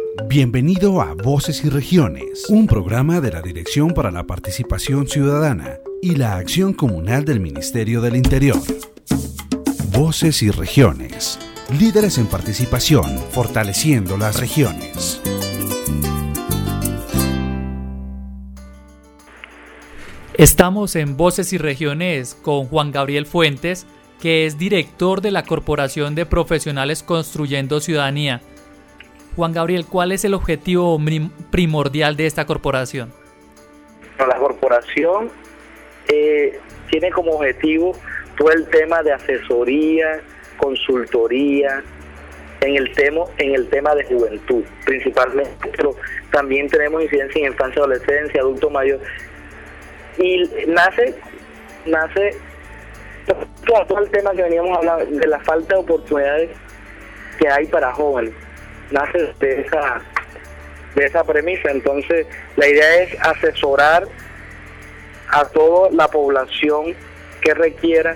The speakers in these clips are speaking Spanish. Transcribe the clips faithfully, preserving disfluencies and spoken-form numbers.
Bienvenido a Voces y Regiones, un programa de la Dirección para la Participación Ciudadana y la Acción Comunal del Ministerio del Interior. Voces y Regiones, líderes en participación, fortaleciendo las regiones. Estamos en Voces y Regiones con Juan Gabriel Fuentes, que es director de la Corporación de Profesionales Construyendo Ciudadanía. Juan Gabriel, ¿cuál es el objetivo primordial de esta corporación? La corporación eh, tiene como objetivo todo el tema de asesoría, consultoría, en el tema, en el tema de juventud, principalmente, pero también tenemos incidencia en infancia, adolescencia, adulto mayor, y nace, nace todo, todo el tema que veníamos hablando de la falta de oportunidades que hay para jóvenes, nace de esa, de esa premisa. Entonces, la idea es asesorar a toda la población que requiera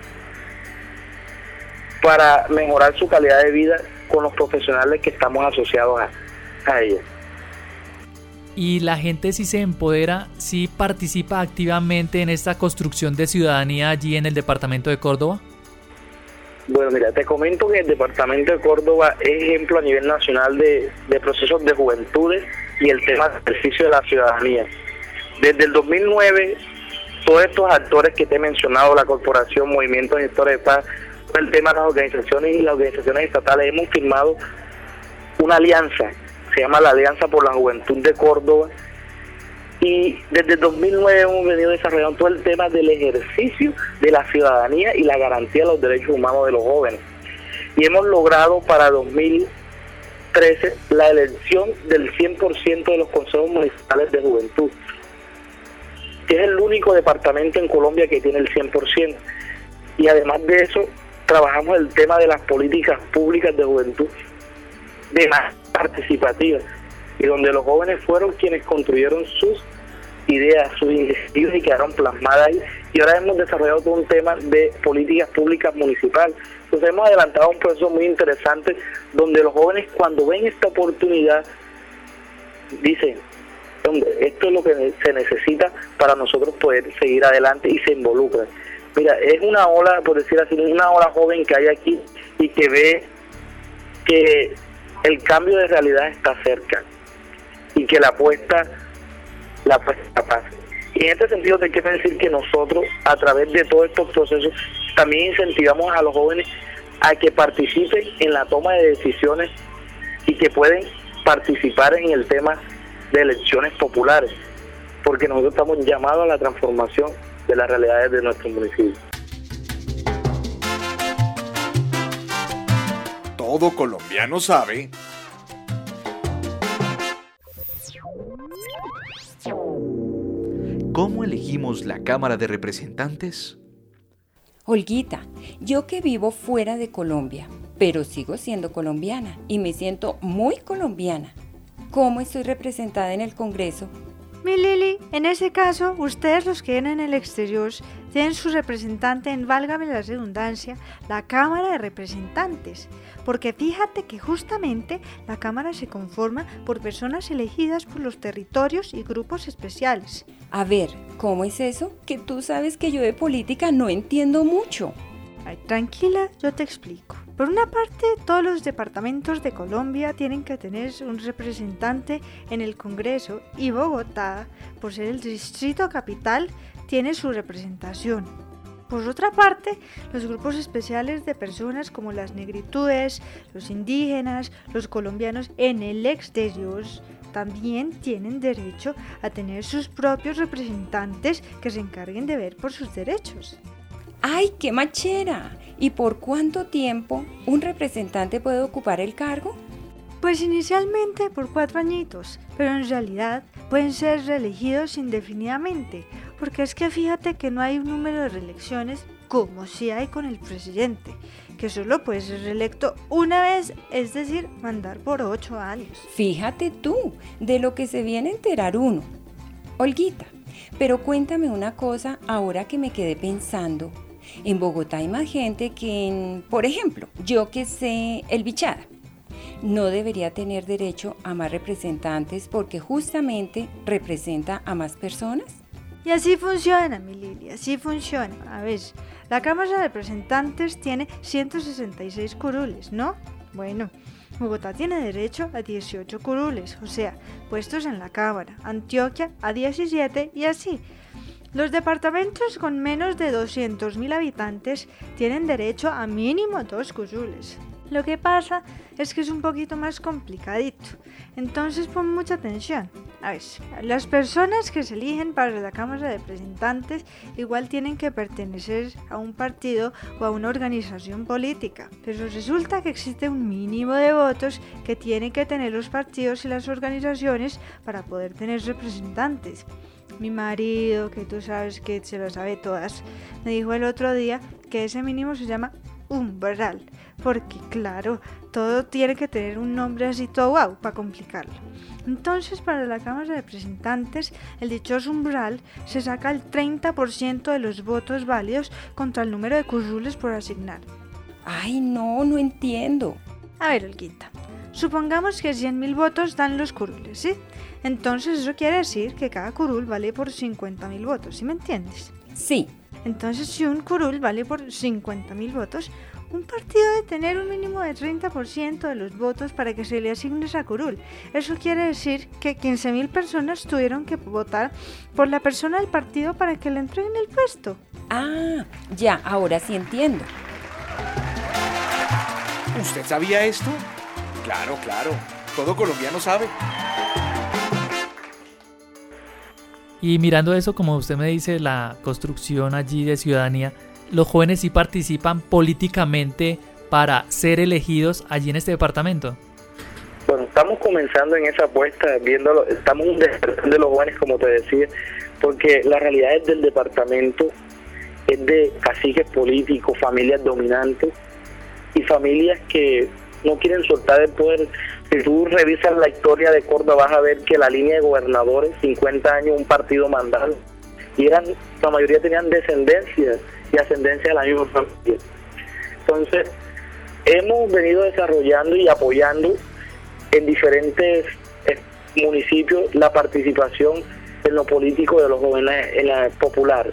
para mejorar su calidad de vida con los profesionales que estamos asociados a, a ella. Y la gente sí se empodera, sí participa activamente en esta construcción de ciudadanía allí en el departamento de Córdoba. Bueno, mira, te comento que el departamento de Córdoba es ejemplo a nivel nacional de, de procesos de juventudes y el tema del ejercicio de la ciudadanía. Desde el dos mil nueve, todos estos actores que te he mencionado, la corporación, Movimiento de Gestores de Paz, el tema de las organizaciones y las organizaciones estatales, hemos firmado una alianza, se llama la Alianza por la Juventud de Córdoba, y desde el dos mil nueve hemos venido desarrollando todo el tema del ejercicio de la ciudadanía y la garantía de los derechos humanos de los jóvenes. Y hemos logrado para dos mil trece la elección del cien por ciento de los consejos municipales de juventud, que es el único departamento en Colombia que tiene el cien por ciento. Y además de eso, trabajamos el tema de las políticas públicas de juventud de más participativas, y donde los jóvenes fueron quienes construyeron sus ideas, sus iniciativas y quedaron plasmadas ahí. Y ahora hemos desarrollado todo un tema de políticas públicas municipales. Entonces hemos adelantado un proceso muy interesante donde los jóvenes, cuando ven esta oportunidad, dicen, hombre, esto es lo que se necesita para nosotros poder seguir adelante, y se involucran. Mira, es una ola, por decir así, una ola joven que hay aquí y que ve que el cambio de realidad está cerca y que la apuesta, la apuesta pasa. Y en este sentido te quiero decir que nosotros, a través de todos estos procesos, también incentivamos a los jóvenes a que participen en la toma de decisiones y que pueden participar en el tema de elecciones populares, porque nosotros estamos llamados a la transformación de las realidades de nuestro municipio. Todo colombiano sabe. ¿Cómo elegimos la Cámara de Representantes? Olguita, yo que vivo fuera de Colombia, pero sigo siendo colombiana y me siento muy colombiana. ¿Cómo estoy representada en el Congreso? Mi Lili, en ese caso, ustedes los que vienen en el exterior tienen su representante en, válgame la redundancia, la Cámara de Representantes, porque fíjate que justamente la Cámara se conforma por personas elegidas por los territorios y grupos especiales. A ver, ¿cómo es eso? Que tú sabes que yo de política no entiendo mucho. Ay, tranquila, yo te explico. Por una parte, todos los departamentos de Colombia tienen que tener un representante en el Congreso, y Bogotá, por ser el distrito capital, tiene su representación. Por otra parte, los grupos especiales de personas como las negritudes, los indígenas, los colombianos en el exterior también tienen derecho a tener sus propios representantes que se encarguen de ver por sus derechos. ¡Ay, qué machera! ¿Y por cuánto tiempo un representante puede ocupar el cargo? Pues inicialmente por cuatro añitos, pero en realidad pueden ser reelegidos indefinidamente, porque es que fíjate que no hay un número de reelecciones como si hay con el presidente, que solo puede ser reelecto una vez, es decir, mandar por ocho años. Fíjate tú, de lo que se viene a enterar uno. Olguita, pero cuéntame una cosa ahora que me quedé pensando. En Bogotá hay más gente que en, por ejemplo, yo que sé, el Bichada. no debería tener derecho a más representantes porque justamente representa a más personas? Y así funciona, mi Lili, así funciona. A ver, la Cámara de Representantes tiene ciento sesenta y seis curules, ¿no? Bueno, Bogotá tiene derecho a dieciocho curules, o sea, puestos en la Cámara, Antioquia a diecisiete y así. Los departamentos con menos de doscientos mil habitantes tienen derecho a mínimo dos curules. Lo que pasa es que es un poquito más complicadito, entonces pon mucha atención. A ver, las personas que se eligen para la Cámara de Representantes igual tienen que pertenecer a un partido o a una organización política, pero resulta que existe un mínimo de votos que tienen que tener los partidos y las organizaciones para poder tener representantes. Mi marido, que tú sabes que se lo sabe todas, me dijo el otro día que ese mínimo se llama umbral, porque claro, todo tiene que tener un nombre así todo guau para complicarlo. Entonces, para la Cámara de Representantes, el dichoso umbral se saca el treinta por ciento de los votos válidos contra el número de curules por asignar. Ay, no, no entiendo. A ver, Olguita, supongamos que cien mil votos dan los curules, ¿sí? Entonces eso quiere decir que cada curul vale por cincuenta mil votos, ¿sí me entiendes? Sí. Entonces, si un curul vale por cincuenta mil votos, un partido debe tener un mínimo de treinta por ciento de los votos para que se le asigne esa curul. Eso quiere decir que quince mil personas tuvieron que votar por la persona del partido para que le entreguen el puesto. Ah, ya, ahora sí entiendo. ¿Usted sabía esto? Claro, claro. Todo colombiano sabe. Y mirando eso, como usted me dice, la construcción allí de ciudadanía, ¿los jóvenes sí participan políticamente para ser elegidos allí en este departamento? Bueno, estamos comenzando en esa apuesta, viéndolo, estamos un despertar de los jóvenes, como te decía, porque la realidad es del departamento, es de caciques políticos, familias dominantes y familias que no quieren soltar el poder. Si tú revisas la historia de Córdoba, vas a ver que la línea de gobernadores, cincuenta años un partido mandado, y eran, la mayoría tenían descendencia y ascendencia de la misma familia. Entonces, hemos venido desarrollando y apoyando en diferentes eh, municipios la participación en lo político de los jóvenes en la popular.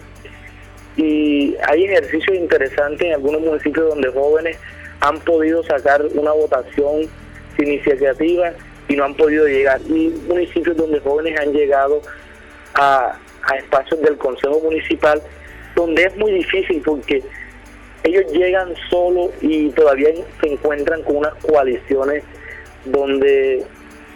Y hay ejercicios interesantes en algunos municipios donde jóvenes han podido sacar una votación iniciativa y no han podido llegar, y municipios donde jóvenes han llegado a, a espacios del Consejo Municipal donde es muy difícil porque ellos llegan solos y todavía se encuentran con unas coaliciones donde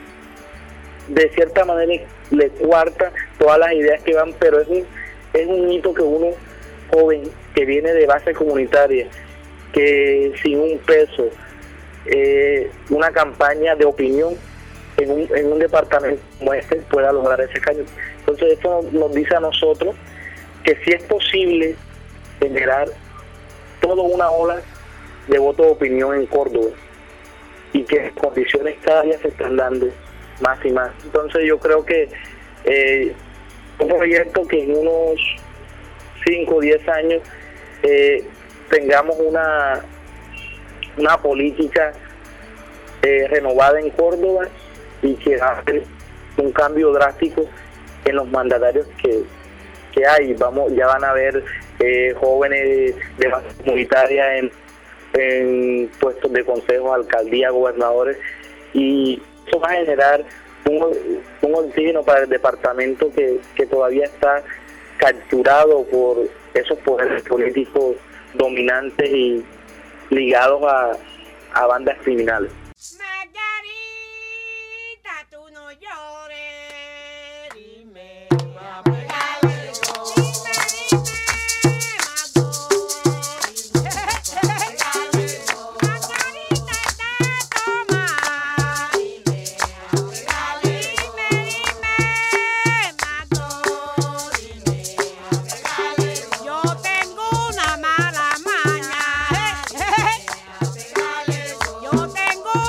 de cierta manera le cuarta todas las ideas que van, pero es un, es un hito que uno joven que viene de base comunitaria, que sin un peso, Eh, una campaña de opinión en un, en un departamento como este pueda lograr ese cambio. Entonces esto nos, nos dice a nosotros que sí es posible generar toda una ola de voto de opinión en Córdoba y que las condiciones cada día se están dando más y más. Entonces yo creo que eh, un proyecto que en unos cinco o diez años eh, tengamos una una política eh, renovada en Córdoba y que hace un cambio drástico en los mandatarios que, que hay. Vamos, ya van a haber eh, jóvenes de base comunitaria en, en puestos de consejo, alcaldía, gobernadores, y eso va a generar un, un oxígeno para el departamento que, que todavía está capturado por esos poderes políticos dominantes y ligados a, a bandas criminales. Margarita, tú no llores, dime. Yo tengo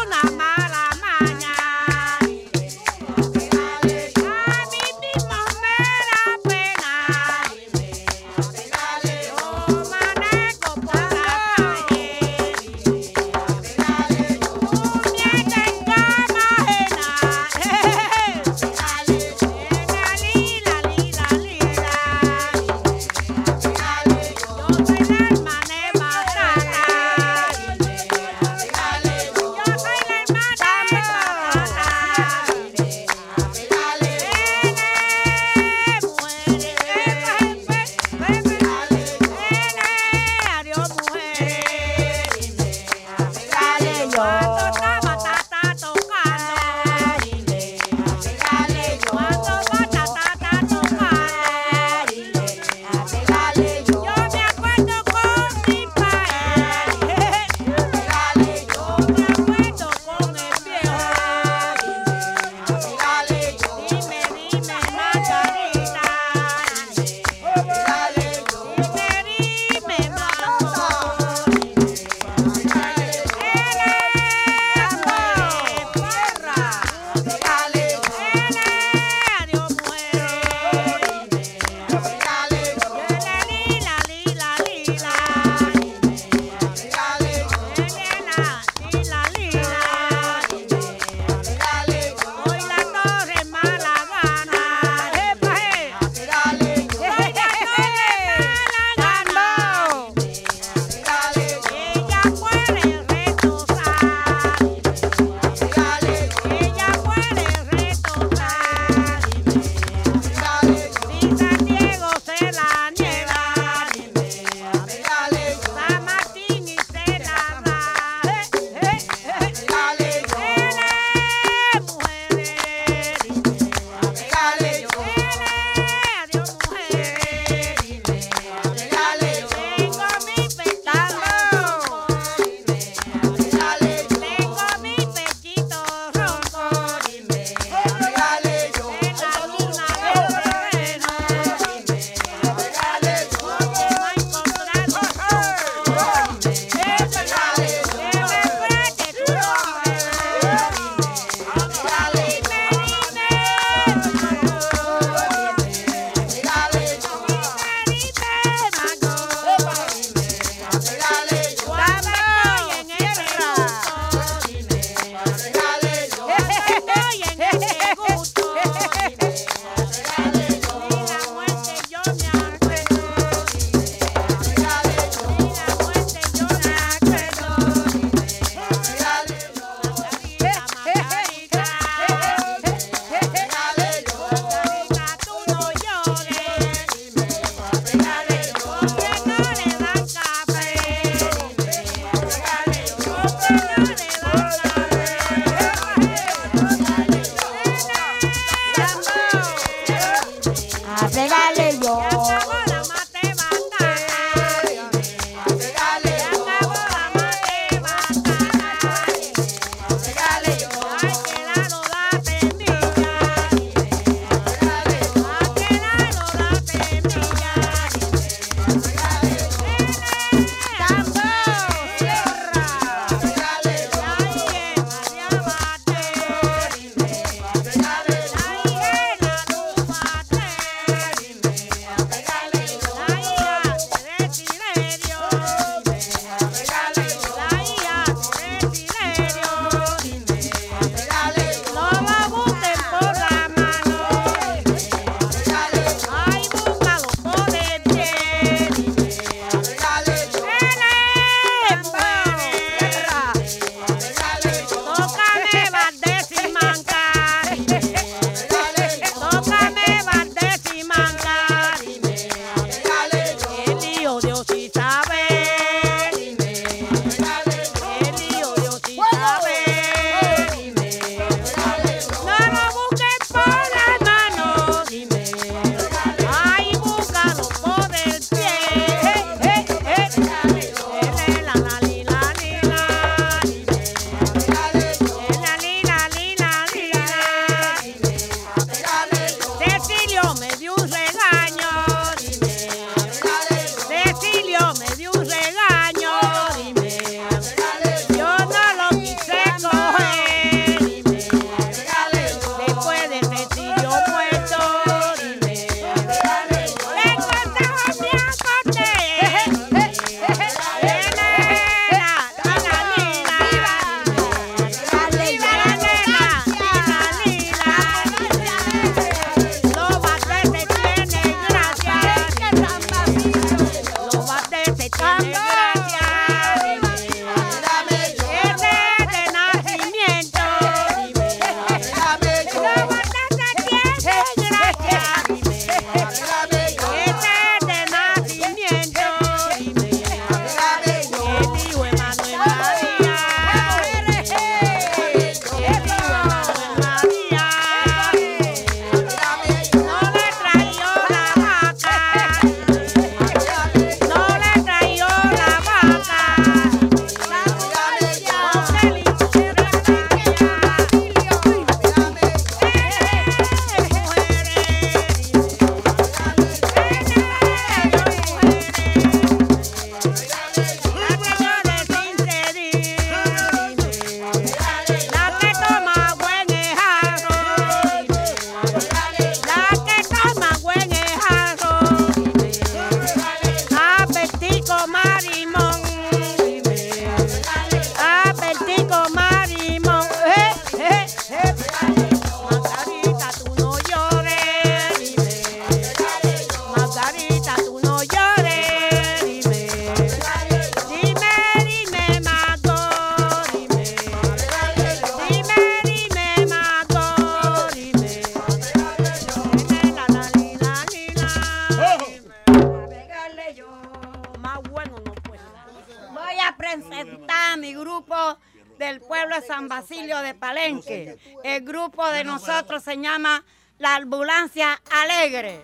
presentar a mi grupo del pueblo de San Basilio de Palenque. El grupo de nosotros se llama La Ambulancia Alegre.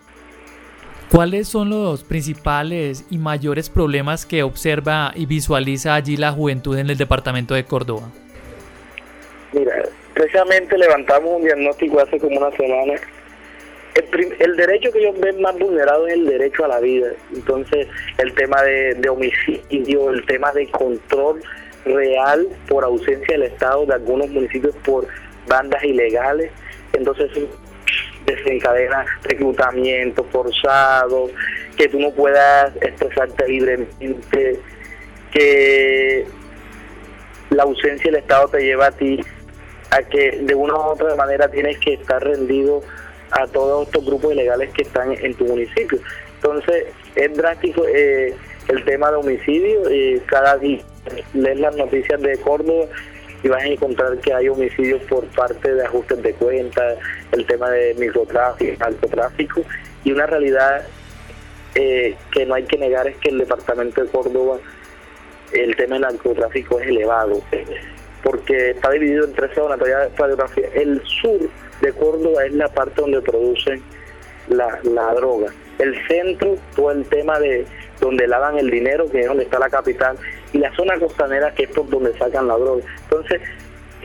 ¿Cuáles son los principales y mayores problemas que observa y visualiza allí la juventud en el departamento de Córdoba? Mira, precisamente levantamos un diagnóstico hace como una semana. El, prim- el derecho que ellos ven más vulnerado es el derecho a la vida. Entonces, el tema de, de homicidio, el tema de control real por ausencia del Estado de algunos municipios por bandas ilegales. Entonces, desencadena reclutamiento forzado, que tú no puedas expresarte libremente, que la ausencia del Estado te lleva a ti a que de una u otra manera tienes que estar rendido a todos estos grupos ilegales que están en tu municipio. Entonces es drástico eh, el tema de homicidio. Eh, cada día lees las noticias de Córdoba y vas a encontrar que hay homicidios por parte de ajustes de cuentas, el tema de microtráfico, narcotráfico, y una realidad eh, que no hay que negar es que el departamento de Córdoba, el tema del narcotráfico es elevado, porque está dividido en tres zonas. El sur de Córdoba es la parte donde producen la, la droga. El centro, todo el tema de donde lavan el dinero, que es donde está la capital, y la zona costanera, que es por donde sacan la droga. Entonces,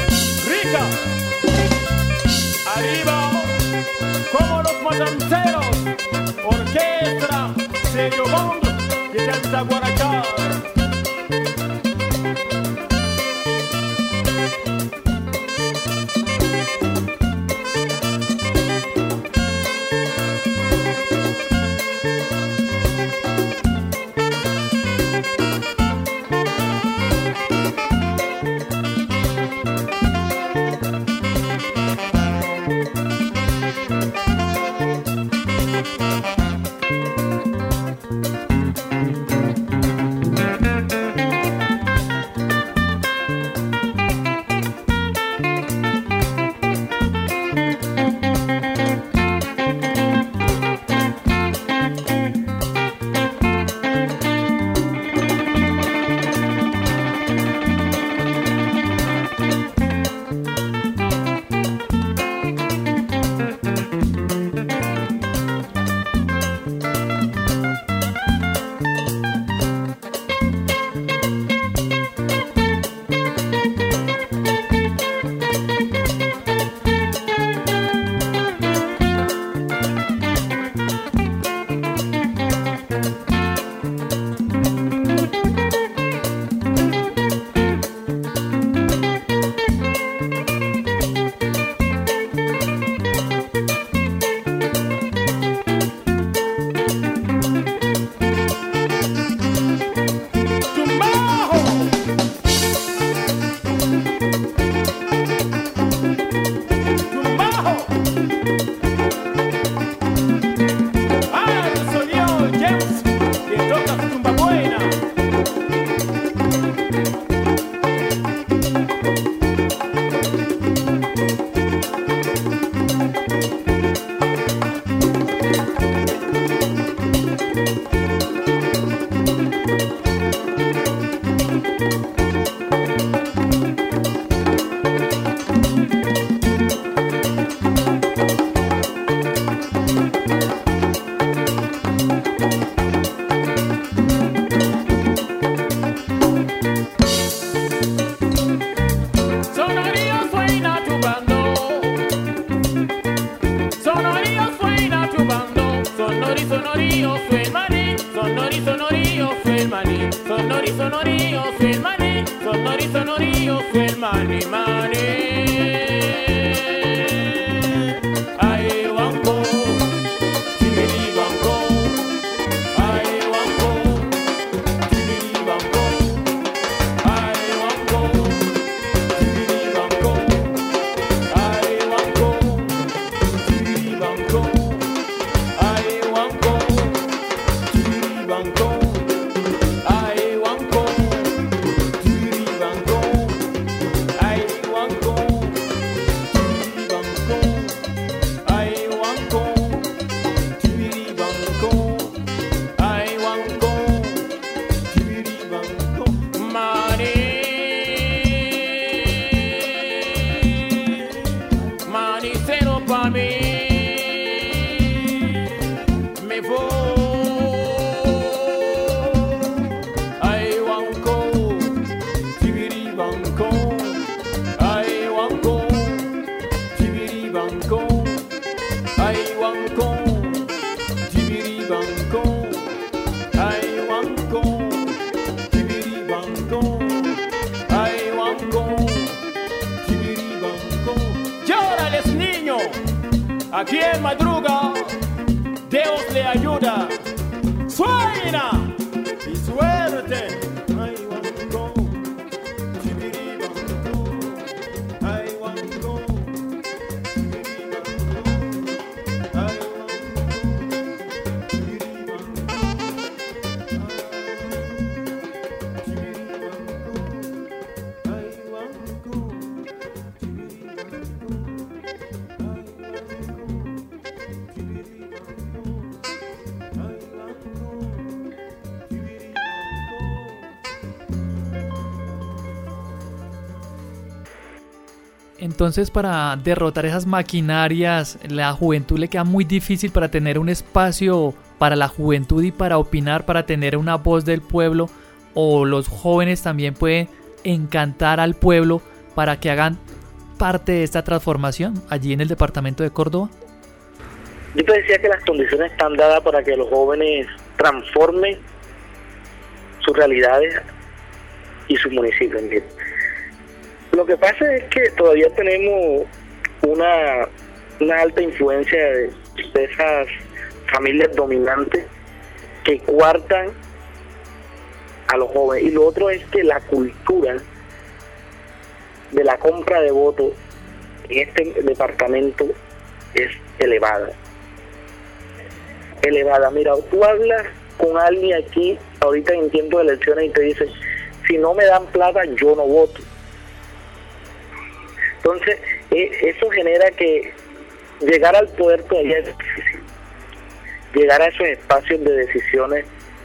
arriba, como los matanceros, orquesta, sello bond, que canta guarachá. A quien madruga, Dios le ayuda. Suena y suerte. Ay, wango, chibiri wango. Ay, wango, chibiri wango. Ay, wango, chibiri wango. Chibiri wango. Ay, wango, chibiri wango. Entonces, para derrotar esas maquinarias, la juventud le queda muy difícil para tener un espacio para la juventud y para opinar, para tener una voz del pueblo, o los jóvenes también pueden encantar al pueblo para que hagan parte de esta transformación allí en el departamento de Córdoba? Yo te decía que las condiciones están dadas para que los jóvenes transformen sus realidades y sus municipios. Lo que pasa es que todavía tenemos una, una alta influencia de, de esas familias dominantes que coartan a los jóvenes. Y lo otro es que la cultura de la compra de votos en este departamento es elevada. Elevada. Mira, tú hablas con alguien aquí, ahorita en tiempo de elecciones, y te dice, si no me dan plata, yo no voto. Entonces, eh, eso genera que llegar al poder todavía es difícil. Llegar a esos espacios de decisiones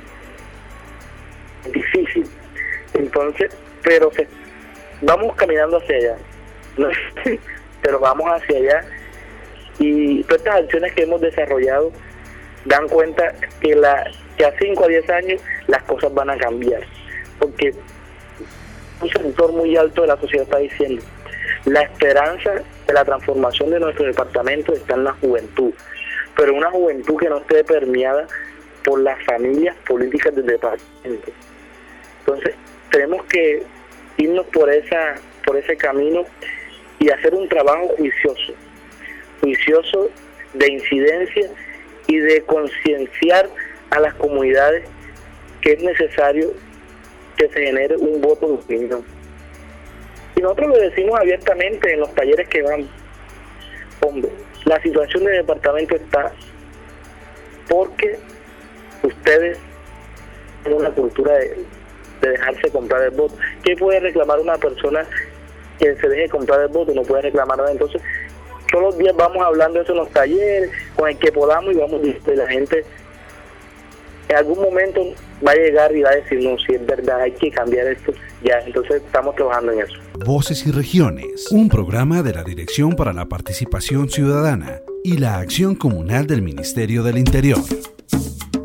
es difícil. Entonces, pero se, vamos caminando hacia allá. No es fácil, pero vamos hacia allá. Y todas estas acciones que hemos desarrollado dan cuenta que, la, que a cinco a diez años las cosas van a cambiar. Porque un sector muy alto de la sociedad está diciendo, la esperanza de la transformación de nuestro departamento está en la juventud, pero una juventud que no esté permeada por las familias políticas del departamento. Entonces, tenemos que irnos por esa por ese camino y hacer un trabajo juicioso, juicioso de incidencia y de concienciar a las comunidades que es necesario que se genere un voto de opinión. Y nosotros lo decimos abiertamente en los talleres que vamos. Hombre, la situación del departamento está porque ustedes tienen una cultura de, de dejarse comprar el voto. ¿Qué puede reclamar una persona que se deje comprar el voto? No puede reclamar nada. Entonces, todos los días vamos hablando de eso en los talleres, con el que podamos, y vamos a la gente. En algún momento va a llegar y va a decir, no, si es verdad, hay que cambiar esto. Ya, entonces estamos trabajando en eso. Voces y Regiones, un programa de la Dirección para la Participación Ciudadana y la Acción Comunal del Ministerio del Interior.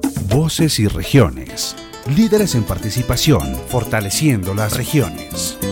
Voces y Regiones, líderes en participación, fortaleciendo las regiones.